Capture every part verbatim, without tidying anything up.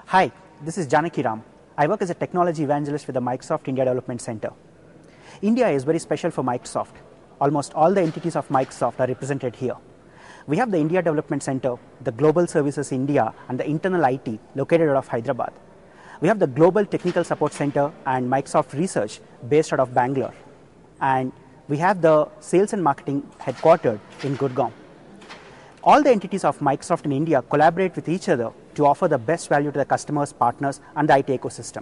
Hi, this is Janaki Ram. I work as a technology evangelist with the Microsoft India Development Center. India is very special for Microsoft. Almost all the entities of Microsoft are represented here. We have the India Development Center, the Global Services India, and the internal I T located out of Hyderabad. We have the Global Technical Support Center and Microsoft Research based out of Bangalore. And we have the Sales and Marketing headquartered in Gurgaon. All the entities of Microsoft in India collaborate with each other to offer the best value to the customers, partners, and the I T ecosystem.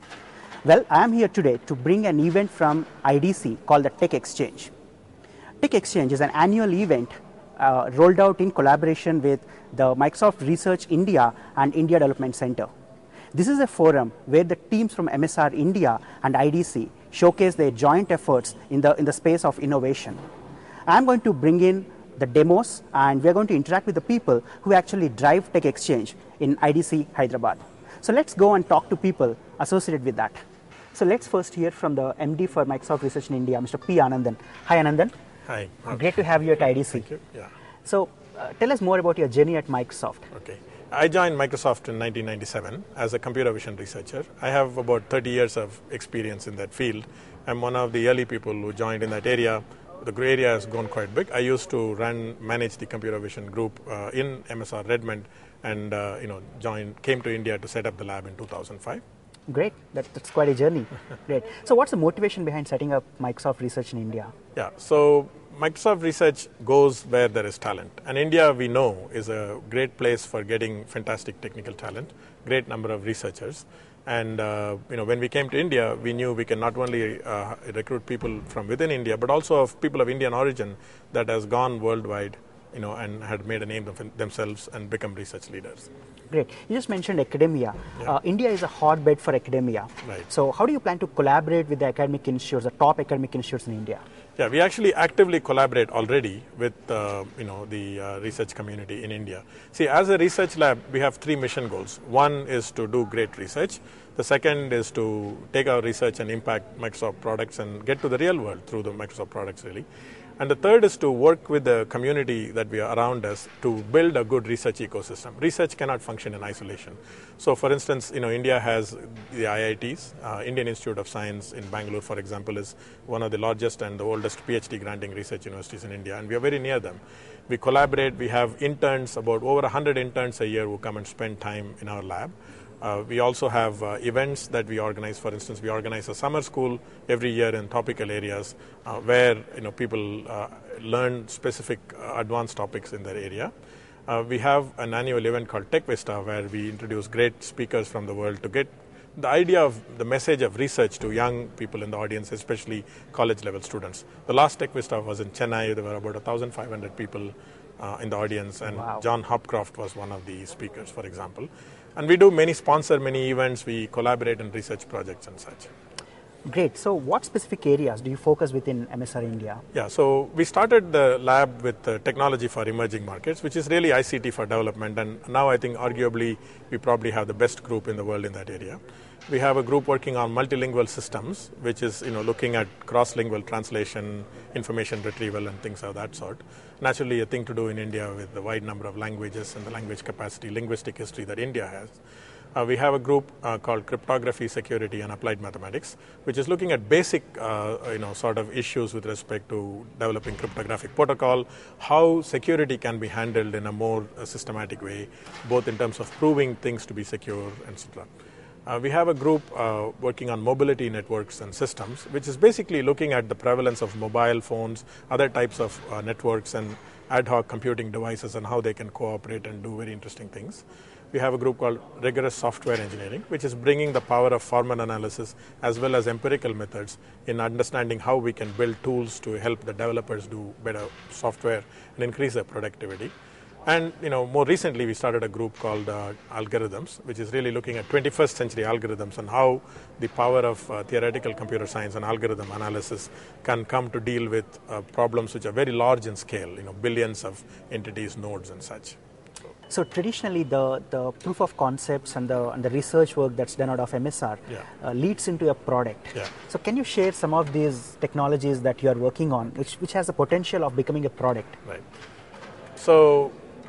Well, I am here today to bring an event from I D C called the Tech Exchange. Tech Exchange is an annual event uh, rolled out in collaboration with the Microsoft Research India and India Development Center. This is a forum where the teams from M S R India and I D C showcase their joint efforts in the, in the space of innovation. I am going to bring in the demos, and we are going to interact with the people who actually drive Tech Exchange in I D C Hyderabad. So let's go and talk to people associated with that. So let's first hear from the M D for Microsoft Research in India, Mister P. Anandan. Hi, Anandan. Hi. Great to have you at I D C. Thank you. Yeah. So uh, tell us more about your journey at Microsoft. Okay. I joined Microsoft in nineteen ninety-seven as a computer vision researcher. I have about thirty years of experience in that field. I'm one of the early people who joined in that area. The gray area has gone quite big. I used to run, manage the computer vision group uh, in M S R Redmond, and uh, you know, joined, came to India to set up the lab in two thousand five. Great, that, that's quite a journey. Great. So what's the motivation behind setting up Microsoft Research in India? Yeah, so Microsoft Research goes where there is talent. And India, we know, is a great place for getting fantastic technical talent, great number of researchers. And uh, you know, when we came to India, we knew we can not only uh, recruit people from within India, but also of people of Indian origin that has gone worldwide, you know, and had made a name of themselves and become research leaders. Great. You just mentioned academia. Yeah. Uh, India is a hotbed for academia. Right. So how do you plan to collaborate with the academic institutes, the top academic institutes in India? Yeah, we actually actively collaborate already with uh, you know, the uh, research community in India. See, as a research lab, we have three mission goals. One is to do great research. The second is to take our research and impact Microsoft products and get to the real world through the Microsoft products, really. And the third is to work with the community that we are around us to build a good research ecosystem. Research cannot function in isolation. So, for instance, you know, India has the I I Ts. Uh, Indian Institute of Science in Bangalore, for example, is one of the largest and the oldest PhD granting research universities in India, and we are very near them. We collaborate. We have interns, about over one hundred interns a year who come and spend time in our lab. Uh, we also have uh, events that we organize. For instance, we organize a summer school every year in topical areas uh, where you know people uh, learn specific uh, advanced topics in their area. Uh, we have an annual event called Tech Vista where we introduce great speakers from the world to get the idea of the message of research to young people in the audience, especially college level students. The last Tech Vista was in Chennai. There were about one thousand five hundred people uh, in the audience, and wow. John Hopcroft was one of the speakers, for example. And we do many sponsor many events, we collaborate in research projects and such. Great. So what specific areas do you focus within M S R India? Yeah, so we started the lab with uh, technology for emerging markets, which is really I C T for development. And now I think arguably we probably have the best group in the world in that area. We have a group working on multilingual systems, which is you know looking at cross-lingual translation, information retrieval, and things of that sort. Naturally, a thing to do in India with the wide number of languages and the language capacity, linguistic history that India has. Uh, we have a group uh, called Cryptography, Security, and Applied Mathematics, which is looking at basic, uh, you know, sort of issues with respect to developing cryptographic protocol, how security can be handled in a more uh, systematic way, both in terms of proving things to be secure, et cetera. Uh, we have a group uh, working on mobility networks and systems, which is basically looking at the prevalence of mobile phones, other types of uh, networks and ad hoc computing devices and how they can cooperate and do very interesting things. We have a group called Rigorous Software Engineering, which is bringing the power of formal analysis as well as empirical methods in understanding how we can build tools to help the developers do better software and increase their productivity. And you know, more recently, we started a group called uh, Algorithms, which is really looking at twenty-first century algorithms and how the power of uh, theoretical computer science and algorithm analysis can come to deal with uh, problems which are very large in scale, you know, billions of entities, nodes, and such. So traditionally, the, the proof of concepts and the and the research work that's done out of M S R yeah. uh, leads into a product. Yeah. So can you share some of these technologies that you are working on, which which has the potential of becoming a product? Right. So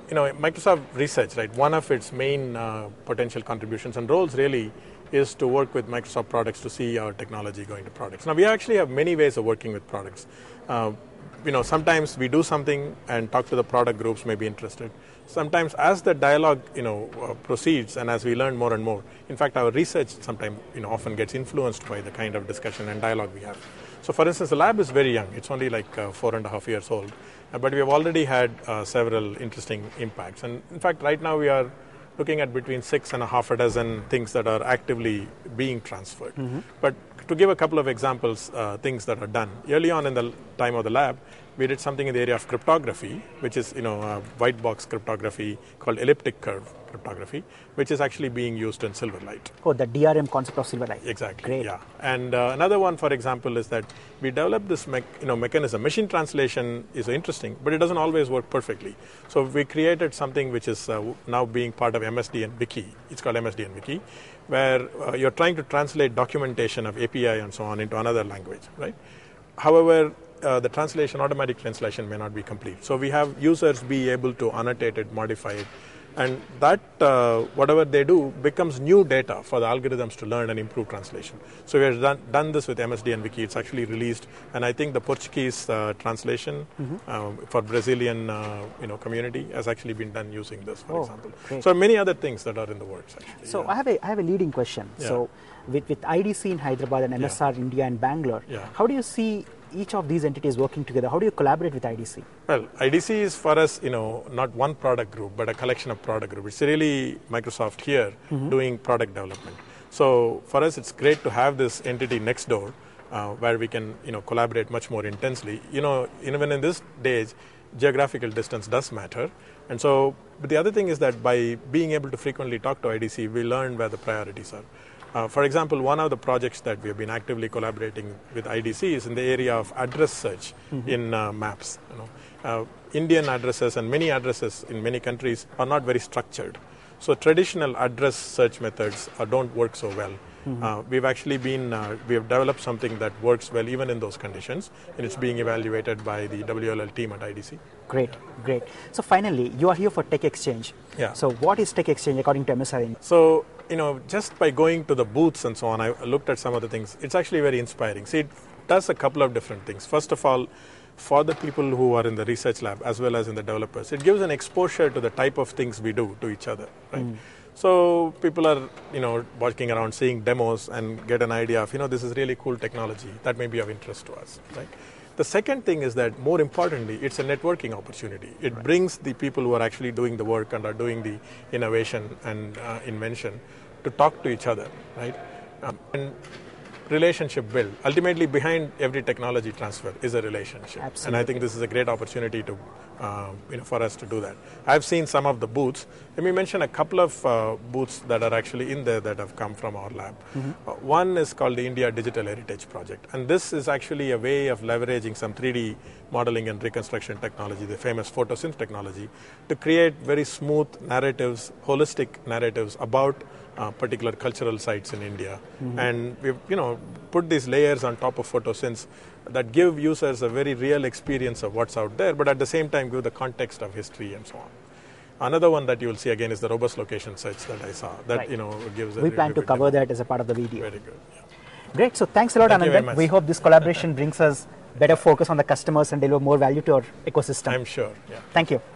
you know, Microsoft Research, right, one of its main uh, potential contributions and roles really is to work with Microsoft products to see our technology going to products. Now, we actually have many ways of working with products. Uh, you know, sometimes we do something and talk to the product groups may be interested. Sometimes as the dialogue, you know, uh, proceeds and as we learn more and more, in fact, our research sometimes, you know, often gets influenced by the kind of discussion and dialogue we have. So, for instance, the lab is very young. It's only like uh, four and a half years old. Uh, but we have already had uh, several interesting impacts. And in fact, right now we are looking at between six and a half a dozen things that are actively being transferred. Mm-hmm. But to give a couple of examples, uh, things that are done. Early on in the time of the lab, we did something in the area of cryptography, which is, you know, uh, white box cryptography called elliptic curve cryptography, which is actually being used in Silverlight. Oh, the D R M concept of Silverlight. Exactly. Great. Yeah. And uh, another one, for example, is that we developed this me- you know, mechanism. Machine translation is interesting, but it doesn't always work perfectly. So we created something which is uh, now being part of M S D N Wiki. It's called M S D N Wiki, where uh, you're trying to translate documentation of A P I and so on into another language, right? However, Uh, the translation, automatic translation may not be complete. So we have users be able to annotate it, modify it, and that, uh, whatever they do, becomes new data for the algorithms to learn and improve translation. So we have done, done this with M S D N Wiki. It's actually released, and I think the Portuguese uh, translation mm-hmm. um, for Brazilian uh, you know, community has actually been done using this, for oh, example. Great. So many other things that are in the works, actually. So yeah. I, have a, I have a leading question. Yeah. So with, with I D C in Hyderabad and M S R yeah. India and Bangalore, yeah. how do you see each of these entities working together? How do you collaborate with I D C? Well, I D C is for us, you know, not one product group, but a collection of product groups. It's really Microsoft here mm-hmm. doing product development. So for us, it's great to have this entity next door uh, where we can, you know, collaborate much more intensely. You know, even in this days, geographical distance does matter. And so, but the other thing is that by being able to frequently talk to I D C, we learn where the priorities are. Uh, for example, one of the projects that we have been actively collaborating with I D C is in the area of address search mm-hmm. in uh, maps. You know, uh, Indian addresses and many addresses in many countries are not very structured. So traditional address search methods uh, don't work so well. Mm-hmm. Uh, we've actually been, uh, we have developed something that works well even in those conditions, and it's being evaluated by the W L L team at I D C. Great, great. So finally, you are here for Tech Exchange. Yeah. So what is Tech Exchange according to M S R? So, you know, just by going to the booths and so on, I looked at some of the things. It's actually very inspiring. See, it does a couple of different things. First of all, for the people who are in the research lab as well as in the developers, it gives an exposure to the type of things we do to each other, right? Mm. So people are, you know, walking around seeing demos and get an idea of, you know, this is really cool technology that may be of interest to us, right? The second thing is that, more importantly, it's a networking opportunity. It right. brings the people who are actually doing the work and are doing the innovation and uh, invention to talk to each other, right? Um, and relationship build. Ultimately, behind every technology transfer is a relationship. Absolutely. And I think this is a great opportunity to, uh, you know, for us to do that. I've seen some of the booths. Let me mention a couple of uh, booths that are actually in there that have come from our lab. Mm-hmm. Uh, one is called the India Digital Heritage Project. And this is actually a way of leveraging some three D modeling and reconstruction technology, the famous photosynth technology, to create very smooth narratives, holistic narratives about Uh, particular cultural sites in India. Mm-hmm. And we've, you know, put these layers on top of photosynths that give users a very real experience of what's out there, but at the same time give the context of history and so on. Another one that you will see again is the robust location search that I saw. That, right. you know, gives a We plan to cover that as a part of the video. Very good. Yeah. Great. So thanks a lot, Thank Anandan. We hope this collaboration brings us better focus on the customers and deliver more value to our ecosystem. I'm sure. Yeah. Thank you.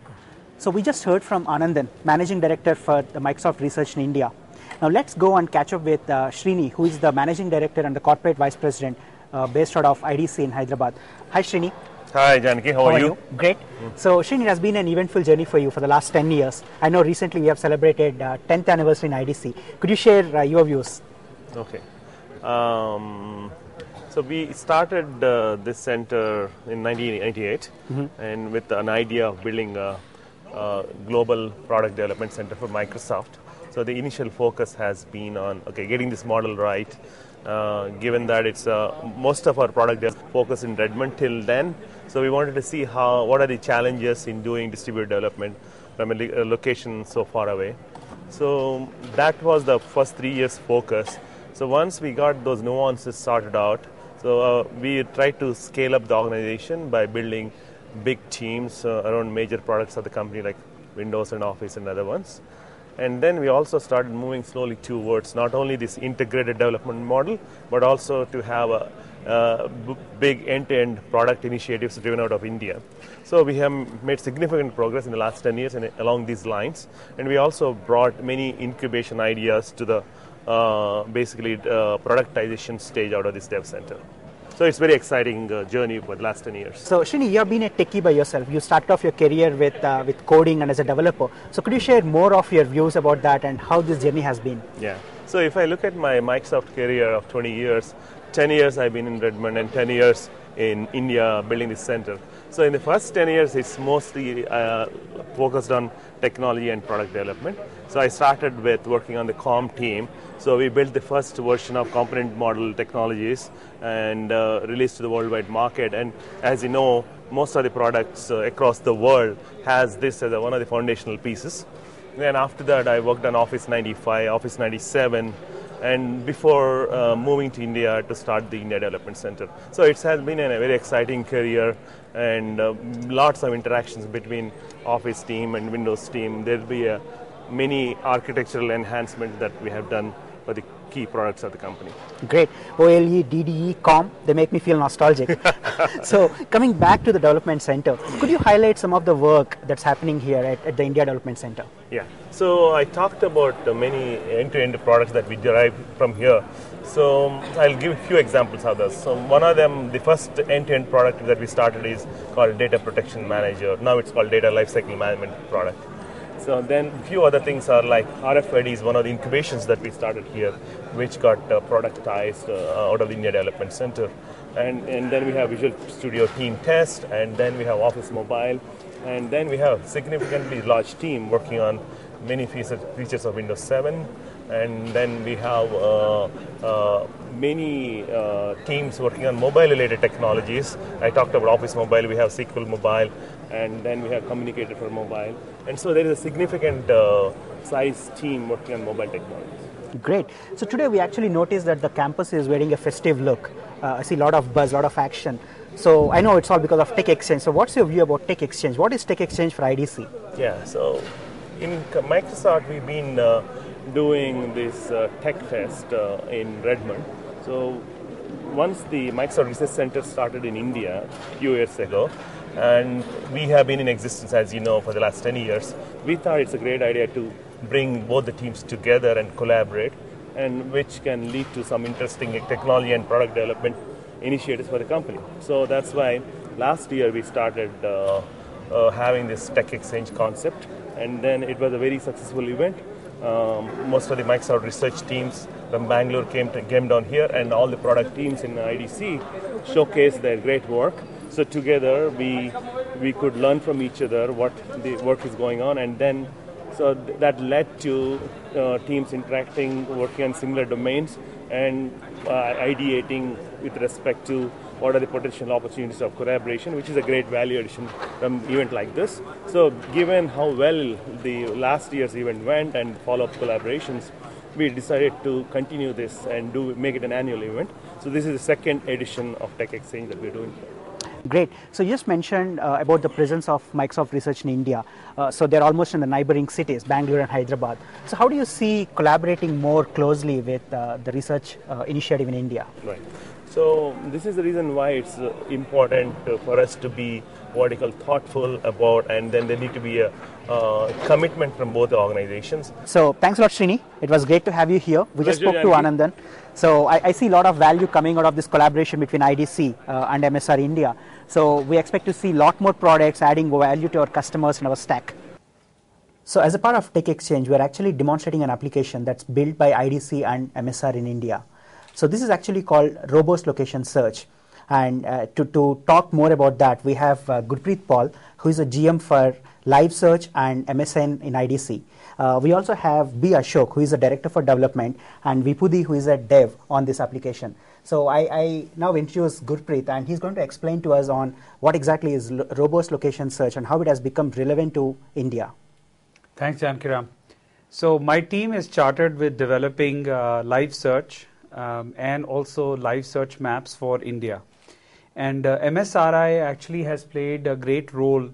So we just heard from Anandan, Managing Director for the Microsoft Research in India. Now let's go and catch up with uh, Srini, who is the Managing Director and the Corporate Vice President uh, based out of I D C in Hyderabad. Hi Srini. Hi Janaki, how, how are, are you? you? Great. Mm. So Srini, it has been an eventful journey for you for the last ten years. I know recently we have celebrated uh, tenth anniversary in I D C. Could you share uh, your views? Okay. Um, so we started uh, this center in nineteen ninety-eight mm-hmm. and with an idea of building a Uh, global product development center for Microsoft. So the initial focus has been on okay getting this model right. Uh, given that it's uh, most of our product is focused in Redmond till then, so we wanted to see how what are the challenges in doing distributed development from a, a location so far away. So that was the first three years focus. So once we got those nuances sorted out, so uh, we tried to scale up the organization by building big teams uh, around major products of the company like Windows and Office and other ones. And then we also started moving slowly towards not only this integrated development model, but also to have a uh, b- big end-to-end product initiatives driven out of India. So we have made significant progress in the last ten years in, along these lines. And we also brought many incubation ideas to the uh, basically uh, productization stage out of this dev center. So it's very exciting uh, journey for the last ten years. So Srini, you have been a techie by yourself. You started off your career with uh, with coding and as a developer. So could you share more of your views about that and how this journey has been? Yeah. So if I look at my Microsoft career of twenty years, ten years I've been in Redmond and ten years in India building this center. So in the first ten years, it's mostly uh, focused on technology and product development. So I started with working on the COM team. So we built the first version of component model technologies and uh, released to the worldwide market. And as you know, most of the products uh, across the world has this as a, one of the foundational pieces. Then after that, I worked on Office ninety-five, Office ninety-seven, and before uh, moving to India to start the India Development Center. So it has been a very exciting career and uh, lots of interactions between Office team and Windows team. There will be a many architectural enhancements that we have done for the key products of the company. Great. O L E, D D E, COM, they make me feel nostalgic. So coming back to the Development Center, could you highlight some of the work that's happening here at, at the India Development Center? Yeah. So I talked about uh, many end-to-end products that we derive from here. So I'll give a few examples of this. So one of them, the first end-to-end product that we started is called Data Protection Manager. Now it's called Data Lifecycle Management product. So then a few other things are like R F I D is one of the incubations that we started here, which got uh, productized uh, out of the India Development Center. And, and then we have Visual Studio Team Test, and then we have Office Mobile, and then we have significantly large team working on many features, features of Windows seven, and then we have uh, uh, many uh, teams working on mobile-related technologies. I talked about Office Mobile, we have S Q L Mobile, and then we have Communicator for Mobile. And so there is a significant uh, size team working on mobile technologies. Great. So today we actually noticed that the campus is wearing a festive look. Uh, I see a lot of buzz, a lot of action. So I know it's all because of Tech Exchange. So what's your view about Tech Exchange? What is Tech Exchange for I D C? Yeah, so in Microsoft we've been uh, doing this uh, Tech Fest uh, in Redmond. So once the Microsoft Research Center started in India a few years ago, and we have been in existence, as you know, for the last ten years, we thought it's a great idea to bring both the teams together and collaborate, and which can lead to some interesting technology and product development initiatives for the company. So that's why last year we started uh, uh, having this Tech Exchange concept, and then it was a very successful event. Um, most of the Microsoft research teams from Bangalore came, to, came down here, and all the product teams in I D C showcased their great work. So together we we could learn from each other what the work is going on, and then so th- that led to uh, teams interacting, working on similar domains, and uh, ideating with respect to what are the potential opportunities of collaboration, which is a great value addition from an event like this. So given how well the last year's event went and follow-up collaborations, we decided to continue this and do make it an annual event. So this is the second edition of Tech Exchange that we're doing here. Great. So you just mentioned uh, about the presence of Microsoft Research in India. Uh, so they're almost in the neighboring cities, Bangalore and Hyderabad. So how do you see collaborating more closely with uh, the research uh, initiative in India? Right. So this is the reason why it's uh, important uh, for us to be what you call thoughtful about, and then there need to be a uh, commitment from both the organizations. So thanks a lot, Srini. It was great to have you here. We just Pleasure, spoke to Janki. Anandan. So I, I see a lot of value coming out of this collaboration between I D C uh, and M S R India. So we expect to see a lot more products adding value to our customers and our stack. So as a part of Tech Exchange, we are actually demonstrating an application that's built by I D C and M S R in India. So this is actually called Robust Location Search. And uh, to, to talk more about that, we have uh, Gurpreet Paul, who is a G M for Live Search and M S N in I D C. Uh, we also have B. Ashok, who is a Director for Development, and Vipudi, who is a Dev on this application. So I, I now introduce Gurpreet, and he's going to explain to us on what exactly is lo- Robust Location Search and how it has become relevant to India. Thanks, Jankiram. So my team is chartered with developing uh, live search um, and also live search maps for India. And uh, M S R I actually has played a great role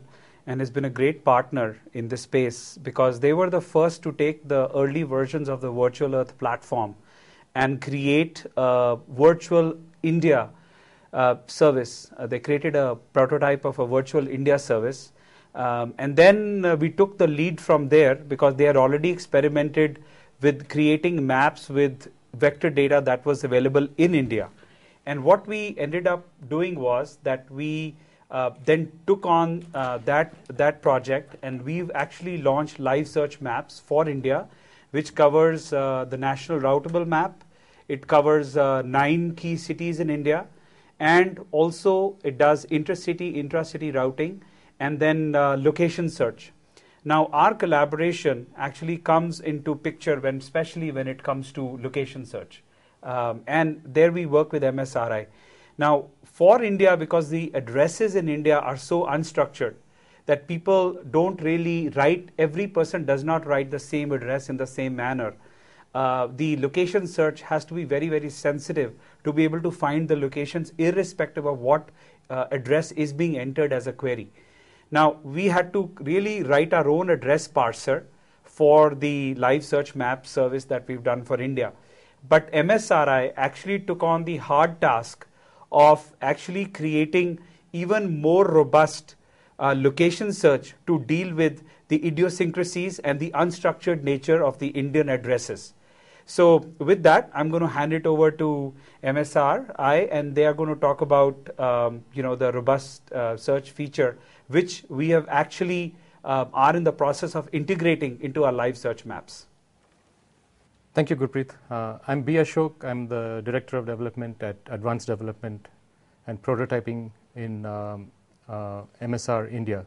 and has been a great partner in this space because they were the first to take the early versions of the Virtual Earth platform and create a virtual India uh, service. Uh, they created a prototype of a virtual India service. Um, and then uh, we took the lead from there because they had already experimented with creating maps with vector data that was available in India. And what we ended up doing was that we uh, then took on uh, that, that project, and we've actually launched Live Search Maps for India, which covers uh, the national routable map. It covers uh, nine key cities in India, and also it does intercity, intracity routing, and then uh, location search. Now, our collaboration actually comes into picture when, especially when it comes to location search. Um, and there we work with M S R I. Now, for India, because the addresses in India are so unstructured that people don't really write, every person does not write the same address in the same manner. Uh, the location search has to be very, very sensitive to be able to find the locations irrespective of what uh, address is being entered as a query. Now, we had to really write our own address parser for the live search map service that we've done for India. But M S R I actually took on the hard task of actually creating even more robust uh, location search to deal with the idiosyncrasies and the unstructured nature of the Indian addresses. So with that, I'm going to hand it over to M S R I, and they are going to talk about um, you know, the robust uh, search feature, which we have actually uh, are in the process of integrating into our live search maps. Thank you, Gurpreet. Uh, I'm B. Ashok. I'm the Director of Development at Advanced Development and Prototyping in um, uh, M S R India.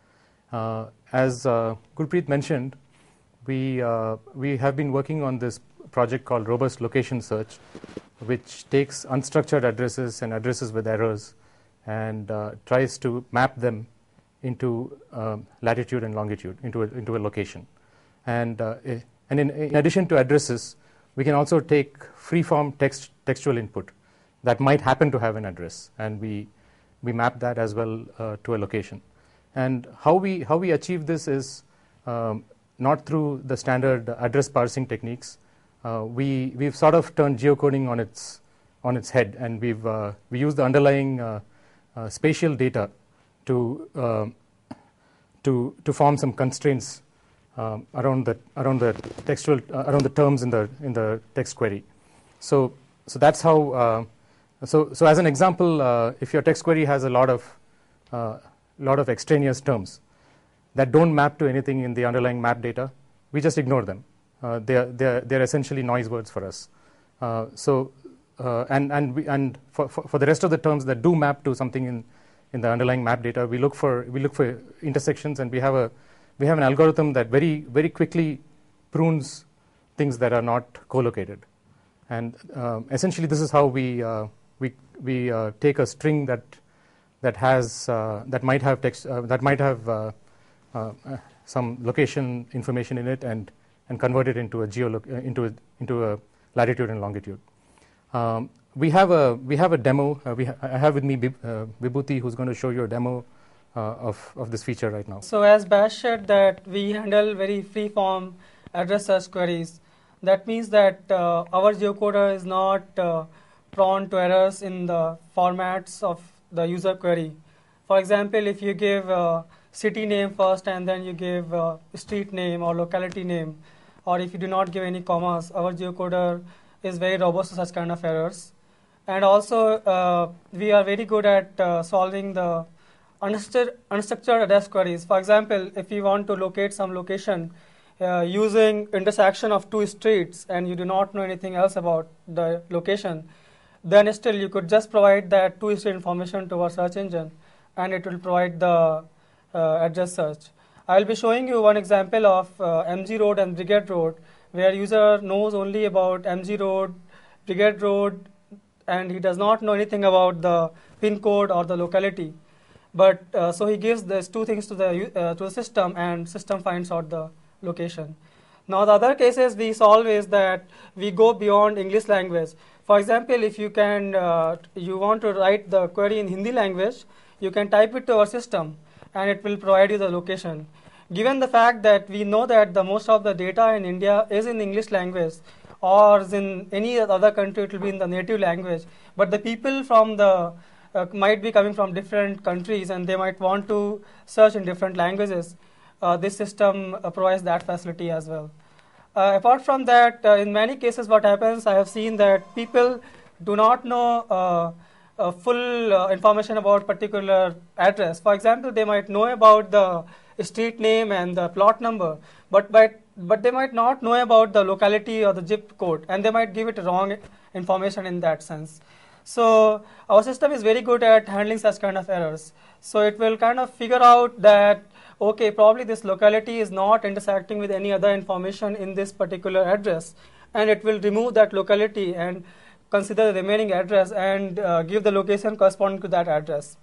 Uh, as uh, Gurpreet mentioned, we, uh, we have been working on this project called Robust Location Search, which takes unstructured addresses and addresses with errors and uh, tries to map them into um, latitude and longitude, into a, into a location. And, uh, and in, in addition to addresses, we can also take free-form text, textual input that might happen to have an address, and we, we map that as well uh, to a location. And how we, how we achieve this is um, not through the standard address parsing techniques. Uh, we, we've sort of turned geocoding on its, on its head, and we've, uh, we use the underlying uh, uh, spatial data to, uh, to, to form some constraints um, around the, around the textual, uh, around the terms in the, in the text query. So, so that's how, uh, so, so as an example, uh, if your text query has a lot of, uh, lot of extraneous terms that don't map to anything in the underlying map data, we just ignore them. Uh, they're, they're, they're essentially noise words for us. Uh, so, uh, and, and, we, and for, for, for the rest of the terms that do map to something in, in the underlying map data, we look for, we look for intersections, and we have, a, we have an algorithm that very, very quickly prunes things that are not co-located. And um, essentially this is how we, uh, we, we uh, take a string that, that, has, uh, that might have, text, uh, that might have uh, uh, some location information in it, and and convert it into a geo uh, into a, into a latitude and longitude. Um, we have a we have a demo. Uh, we ha I have with me Bib uh, Vibhuti, who's going to show you a demo uh, of of this feature right now. So as Bash said, that we handle very free form address search queries. That means that uh, our geocoder is not uh, prone to errors in the formats of the user query. For example, if you give uh, city name first and then you give uh, street name or locality name, or if you do not give any commas, our geocoder is very robust to such kind of errors. And also, uh, we are very good at uh, solving the unstructured, unstructured address queries. For example, if you want to locate some location uh, using intersection of two streets and you do not know anything else about the location, then still you could just provide that two street information to our search engine, and it will provide the uh, address search. I will be showing you one example of uh, M G Road and Brigade Road, where user knows only about M G Road, Brigade Road, and he does not know anything about the pin code or the locality. But uh, so he gives these two things to the uh, to the system, and system finds out the location. Now the other cases we solve is that we go beyond English language. For example, if you can uh, you want to write the query in Hindi language, you can type it to our system, and it will provide you the location. Given the fact that we know that the most of the data in India is in English language, or in any other country it will be in the native language, but the people from the uh, might be coming from different countries and they might want to search in different languages. Uh, this system uh, provides that facility as well. Uh, apart from that, uh, in many cases what happens, I have seen that people do not know uh, uh, full uh, information about particular address. For example, they might know about the street name and the plot number, but by, but they might not know about the locality or the zip code, and they might give it wrong information in that sense. So our system is very good at handling such kind of errors. So it will kind of figure out that, okay, probably this locality is not intersecting with any other information in this particular address, and it will remove that locality and consider the remaining address and uh, give the location corresponding to that address.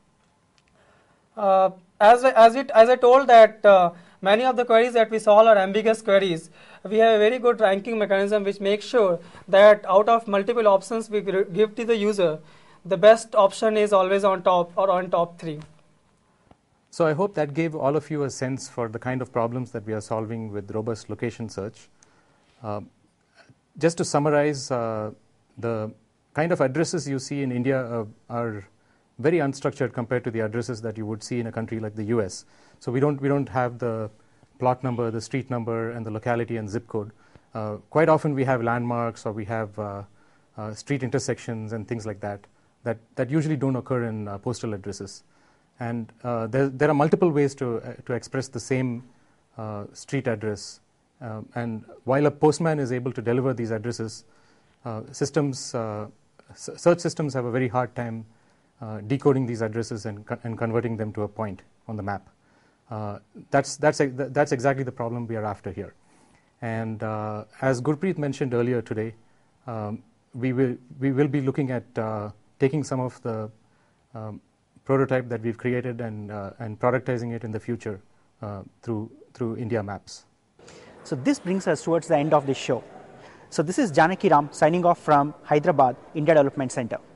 Uh, as, as, it, as I told that uh, many of the queries that we solve are ambiguous queries, we have a very good ranking mechanism which makes sure that out of multiple options we give to the user, the best option is always on top or on top three. So I hope that gave all of you a sense for the kind of problems that we are solving with robust location search. Uh, just to summarize, uh, the kind of addresses you see in India uh, are very unstructured compared to the addresses that you would see in a country like the U S. So we don't we don't have the plot number, the street number, and the locality and zip code. Uh, quite often we have landmarks or we have uh, uh, street intersections and things like that that, that usually don't occur in uh, postal addresses. And uh, there, there are multiple ways to, uh, to express the same uh, street address. Uh, and while a postman is able to deliver these addresses, uh, systems, uh, search systems have a very hard time uh, decoding these addresses and, co and converting them to a point on the map. Uh, that's, that's, a, that's exactly the problem we are after here. And uh, as Gurpreet mentioned earlier today, um, we, will, we will be looking at uh, taking some of the um, prototype that we've created and, uh, and productizing it in the future uh, through, through India Maps. So this brings us towards the end of this show. So this is Janaki Ram signing off from Hyderabad India Development Center.